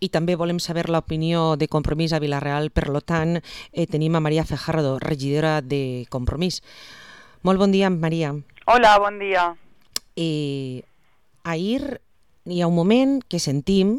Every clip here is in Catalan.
i també volem saber l'opinió de Compromís a Vila-real. Per tant, tenim a Maria Fajardo, regidora de Compromís. Molt bon dia, Maria. Hola, bon dia. Ahir hi ha un moment que sentim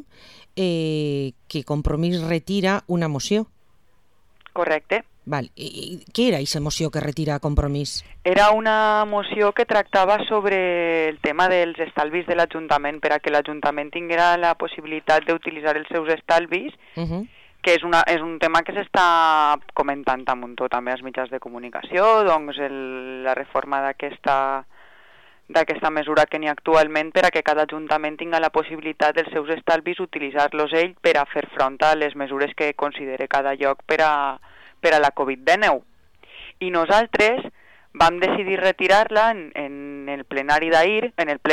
que Compromís retira una moció. Correcte. Val. Què era aquesta moció que retira Compromís? Era una moció que tractava sobre el tema dels estalvis de l'Ajuntament, per a que l'Ajuntament tinguera la possibilitat d'utilitzar els seus estalvis, que és un tema que s'està comentant a muntó també als mitjans de comunicació, doncs la reforma d'aquesta mesura que n'hi ha actualment per a que cada ajuntament tinga la possibilitat dels seus estalvis utilitzar-los ell per a fer front a les mesures que considere cada lloc per a la Covid-19. I nosaltres vam decidir retirar-la en el ple d'ahir,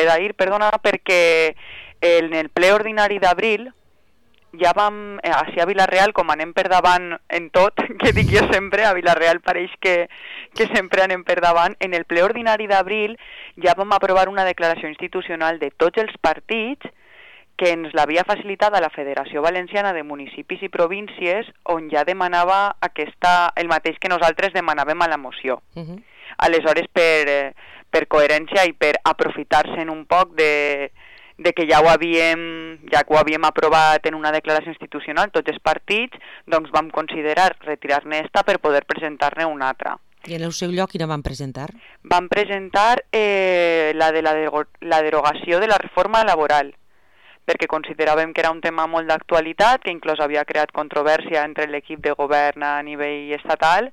perquè en el ple ordinari d'abril ja vam, així a Vila-real, com anem per davant en tot, que dic jo sempre, a Vila-real pareix que sempre anem per davant, en el ple ordinari d'abril ja vam aprovar una declaració institucional de tots els partits que ens l'havia facilitat a la Federació Valenciana de Municipis i Províncies, on ja demanava el mateix que nosaltres demanàvem a la moció. Aleshores, per coherència i per aprofitar-se'n un poc de que ja que ho havíem aprovat en una declaració institucional, tots els partits, doncs vam considerar retirar-ne esta per poder presentar-ne una altra. I en el seu lloc quina van presentar? Vam presentar la derogació de la reforma laboral, perquè consideràvem que era un tema molt d'actualitat, que inclús havia creat controvèrsia entre l'equip de govern a nivell estatal,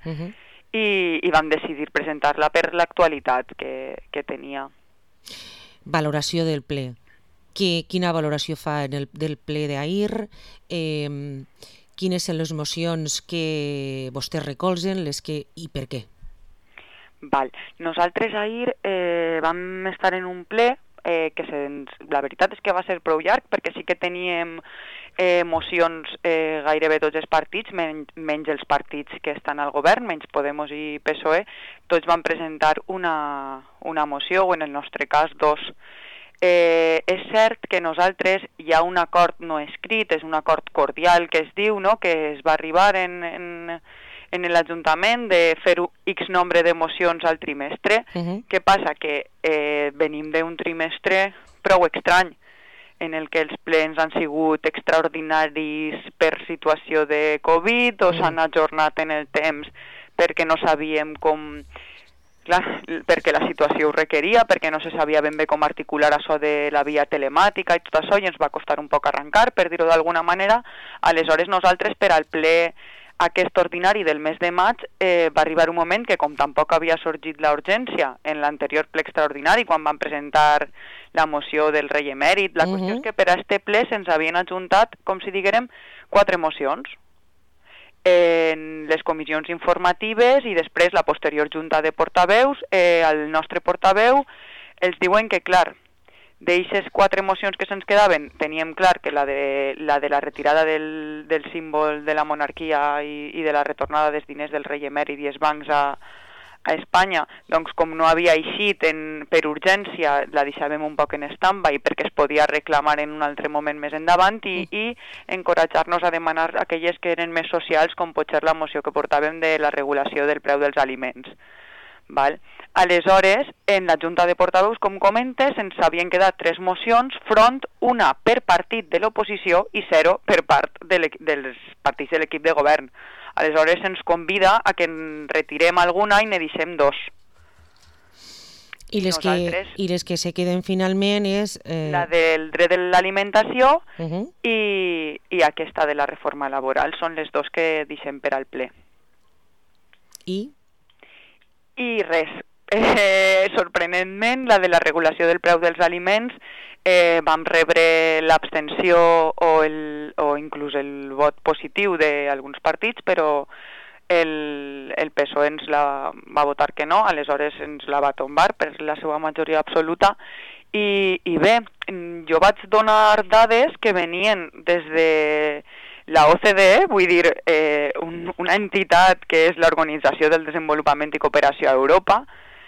i vam decidir presentar-la per l'actualitat que tenia. Valoració del ple. Quina valoració fa del ple d'ahir? Quines són les mocions que vostès recolzen i per què? Nosaltres ahir vam estar en un ple que la veritat és que va ser prou llarg, perquè sí que teníem mocions gairebé tots els partits, menys els partits que estan al govern, menys Podemos i PSOE. Tots van presentar una moció, o en el nostre cas dos. És cert que nosaltres hi ha un acord no escrit, és un acord cordial que es diu, no?, que es va arribar en l'Ajuntament de fer X nombre de mocions al trimestre. Què passa? Que venim d'un trimestre prou estrany, en el que els plens han sigut extraordinaris per situació de Covid o s'han ajornat en el temps perquè no sabíem com... Clar, perquè la situació ho requeria, perquè no se sabia ben bé com articular això de la via telemàtica i tot això, i ens va costar un poc arrencar, per dir-ho d'alguna manera. Aleshores nosaltres, per al ple aquest ordinari del mes de maig, va arribar un moment que, com tampoc havia sorgit la urgència en l'anterior ple extraordinari, quan van presentar la moció del rei emèrit, la qüestió és que per a este ple se'ns havien ajuntat, com si diguérem, 4 mocions en les comissions informatives, i després la posterior junta de portaveus, el nostre portaveu els diuen que, clar, d'eixes 4 mocions que se'ns quedaven, teníem clar que la de la retirada del símbol de la monarquia i de la retornada dels diners del rei emèrit i els bancs a Espanya, doncs com no havia eixit per urgència, la deixàvem un poc en stand-by perquè es podia reclamar en un altre moment més endavant, i encoratjar-nos a demanar aquelles que eren més socials, com pot ser la moció que portàvem de la regulació del preu dels aliments. Aleshores, en la Junta de Portaveus, com comentes, ens havien quedat 3 mocions, front una per partit de l'oposició i 0 per part dels partits de l'equip de govern. Aleshores ens convida a que en retirem alguna i ne deixem 2. I les que se queden finalment és... La del dret de l'alimentació i aquesta de la reforma laboral. Són les 2 que deixem per al ple. I res. Sorprenentment, la de la regulació del preu dels aliments, vam rebre l'abstenció o inclús el vot positiu d'alguns partits, però el PSOE ens va votar que no, aleshores ens la va tombar per la seva majoria absoluta. I bé, jo vaig donar dades que venien des de la OCDE, vull dir, una entitat que és l'Organització del Desenvolupament i Cooperació a Europa,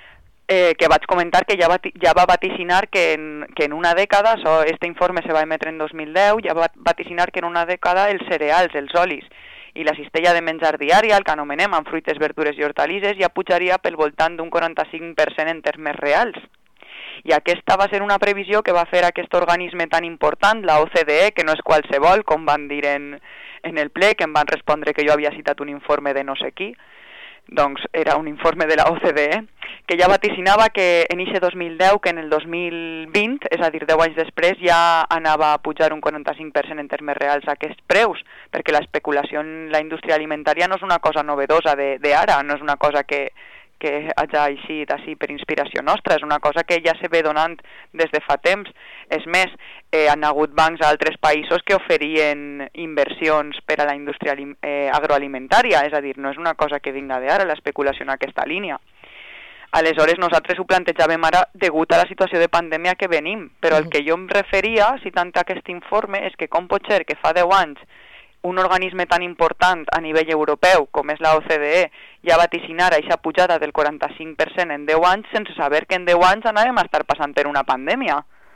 que vaig comentar que ja va vaticinar que en una dècada, este informe se va emetre en 2010, ja va vaticinar que en una dècada els cereals, els olis i la cistella de menjar diària, el que anomenem amb fruites, verdures i hortalisses, ja pujaria pel voltant d'un 45% en termes reals. I aquesta va ser una previsió que va fer aquest organisme tan important, la OCDE, que no és qualsevol, com van dir en el ple, que em van respondre que jo havia citat un informe de no sé qui, doncs era un informe de la OCDE, que ja vaticinava que en eixe 2010, que en el 2020, és a dir, 10 anys després, ja anava a pujar un 45% en termes reals aquests preus, perquè l'especulació en la indústria alimentària no és una cosa novedosa d'ara, no és una cosa que hagi eixit així per inspiració nostra, és una cosa que ja se ve donant des de fa temps. És més, han hagut bancs a altres països que oferien inversions per a la indústria agroalimentària, és a dir, no és una cosa que vinga d'ara, l'especulació en aquesta línia. Aleshores, nosaltres ho plantejàvem ara degut a la situació de pandèmia que venim, però el que jo em referia, citant aquest informe, és que com pot ser que fa 10 anys un organisme tan important a nivell europeu com és la OCDE ja vaticinar aquesta pujada del 45% en 10 anys sense saber que en 10 anys anàvem a estar passant per una pandèmia.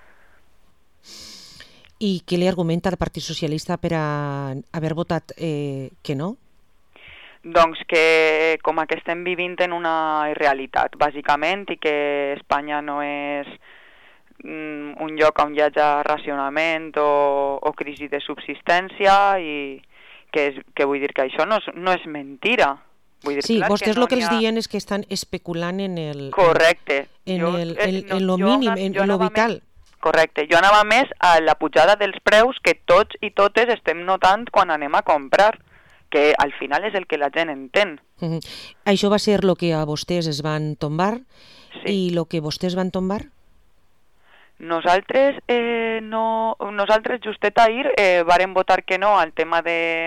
I què li argumenta el Partit Socialista per haver votat que no? Doncs que com que estem vivint en una irrealitat, bàsicament, i que Espanya no és un lloc on hi hagi racionament o crisi de subsistència i que vull dir que això no és mentira. Vull dir, sí, clar, vostès el que els diuen és que estan especulant en el... Correcte. En lo mínim, en lo vital. Correcte. Jo anava més a la pujada dels preus que tots i totes estem notant quan anem a comprar, que al final és el que la gent entén. Això va ser el que a vostès es van tombar? Sí. I el que vostès van tombar? Nosaltres justet ahir vàrem votar que no al tema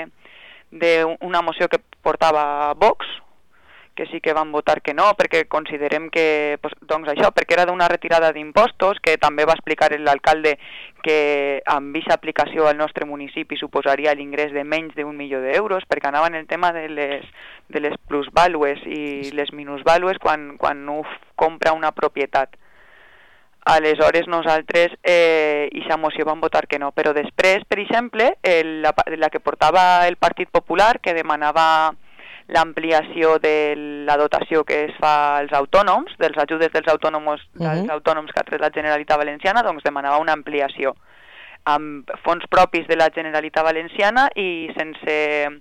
d'una moció que portava Vox, que sí que van votar que no, perquè considerem que, doncs això, perquè era d'una retirada d'impostos, que també va explicar l'alcalde que amb aquesta aplicació al nostre municipi suposaria l'ingrés de menys d'1 milió d'euros, perquè anava en el tema de les plusvàlues i les minusvàlues quan un compra una propietat. Aleshores nosaltres aquesta moció vam votar que no, però després, per exemple, la que portava el Partit Popular, que demanava l'ampliació de la dotació que es fa als autònoms, dels ajudes dels autònoms que ha tret la Generalitat Valenciana, doncs demanava una ampliació amb fons propis de la Generalitat Valenciana i sense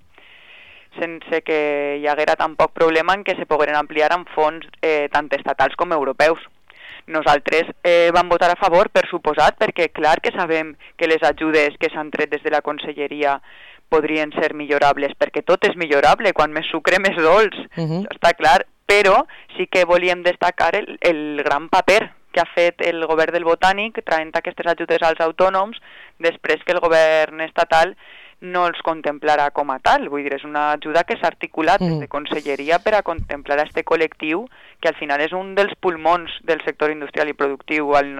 que hi haguera tampoc problema en que se pogueren ampliar amb fons tant estatals com europeus. Nosaltres vam votar a favor, per suposat, perquè clar que sabem que les ajudes que s'han tret des de la conselleria podrien ser millorables, perquè tot és millorable, quan més sucre més dolç, està clar, però sí que volíem destacar el gran paper que ha fet el govern del Botànic traient aquestes ajudes als autònoms després que el govern estatal no els contemplarà com a tal. Vull dir, és una ajuda que s'ha articulat des de conselleria per a contemplar aquest col·lectiu que al final és un dels pulmons del sector industrial i productiu al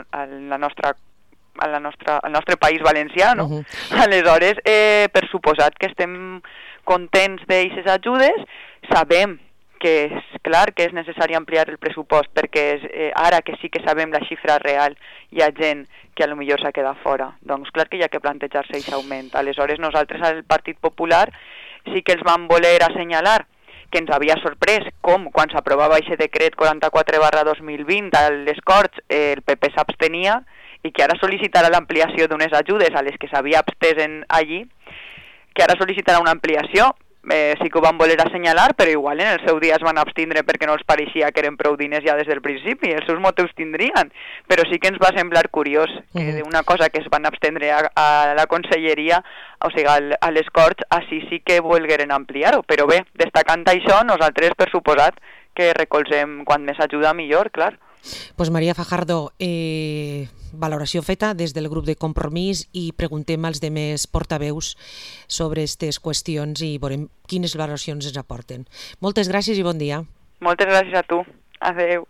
nostre país valencià, no? Aleshores, per suposat que estem contents d'aquestes ajudes, sabem que és clar que és necessari ampliar el pressupost perquè ara que sí que sabem la xifra real hi ha gent que a lo millor s'ha quedat fora. Doncs clar que hi ha que plantejar-se aquest augment. Aleshores nosaltres al Partit Popular sí que els vam voler assenyalar que ens havia sorprès com quan s'aprovava aquest decret 44/2020 a les Corts el PP s'abstenia i que ara sol·licitarà l'ampliació d'unes ajudes a les que s'havia abstès allí, que ara sol·licitarà una ampliació. Sí que ho van voler assenyalar, però igual en el seu dia es van abstindre perquè no els pareixia que eren prou diners ja des del principi, els seus motius tindrien, però sí que ens va semblar curiós que d'una cosa que es van abstendre a la conselleria, o sigui, a les Corts, així sí que volgueren ampliar-ho, però bé, destacant això, nosaltres per suposat que recolzem quan més ajuda millor, clar. Pues Maria Fajardo, valoració feta des del grup de Compromís i preguntem als demés portaveus sobre aquestes qüestions i veurem quines valoracions ens aporten. Moltes gràcies i bon dia. Moltes gràcies a tu. Adéu.